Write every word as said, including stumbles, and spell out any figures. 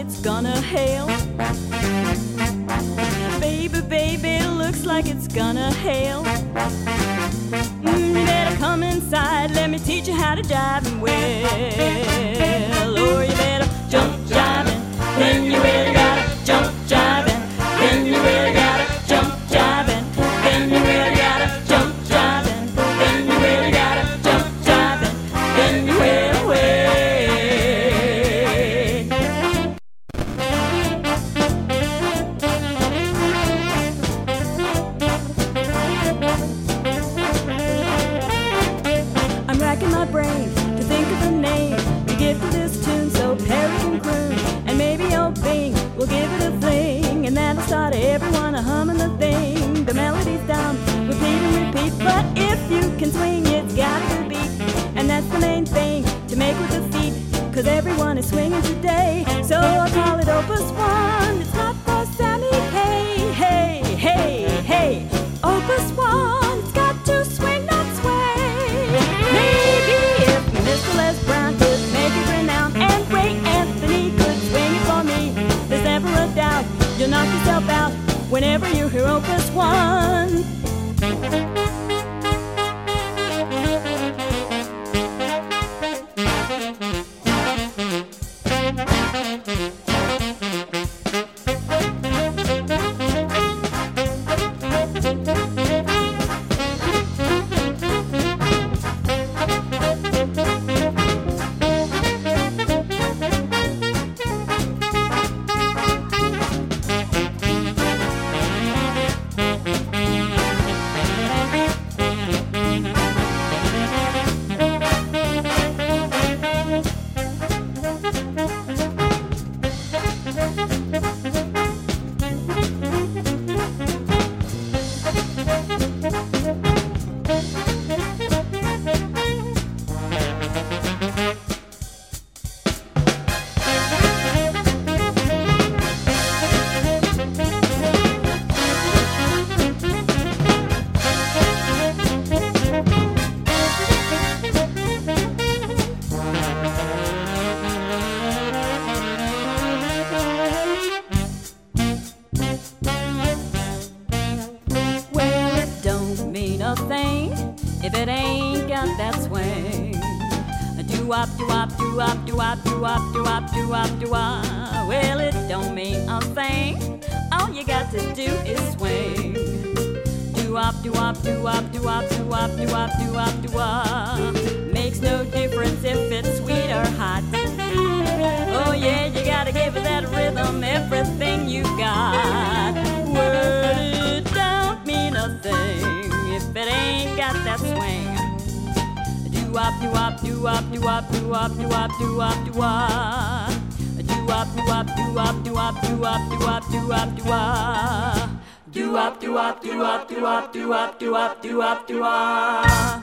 it's gonna hail. Baby, baby, looks like it's gonna hail. Mm, you better come inside, let me teach you how to jive and well. Or you better jump jiving, then you really gotta jump jiving, then you really gotta jump jiving, then you really gotta jump jiving, then you really gotta jump jiving, then you will wait. I'm racking my brain to think of a name to give to this tune so Perry can croon, and maybe old Bing will give it a fling, and that'll start everyone a humming the thing. The melody's down, repeat and repeat, but if you can swing, it's got to beat, and that's the main thing to make with the feet, 'cause everyone is swinging today. So I'll call it Opus One. It's not for Sammy. Hey, hey, hey, hey. Opus One. It's got to swing, not sway. Maybe if Mister Les Brown could make it renowned, and Ray Anthony could swing it for me, there's never a doubt you'll knock yourself out whenever you hear Opus One. Thing if it ain't got that swing. Do-wop, do-wop, do-wop, do-wop, do-wop, do-wop, do-wop, do-wop. Well, it don't mean a thing. All you got to do is swing. Do-wop, do-wop, do-wop, do-wop, do-wop, do-wop, do-wop, do-wop. Makes no difference if it's sweet or hot. Oh yeah, you gotta give it that rhythm, everything you got. Well, it don't mean a thing if it ain't got that swing. Do-wop, do-wop, do-wop, do-wop, do-wop, do-wop, do-wop, do-wop. Do-wop, do-wop, do-wop, do-wop, do-wop, do-wop, do-wop, do-wop. Do-wop, do-wop, do-wop, do-wop, do-wop, do-wop, do-wop, do-wop.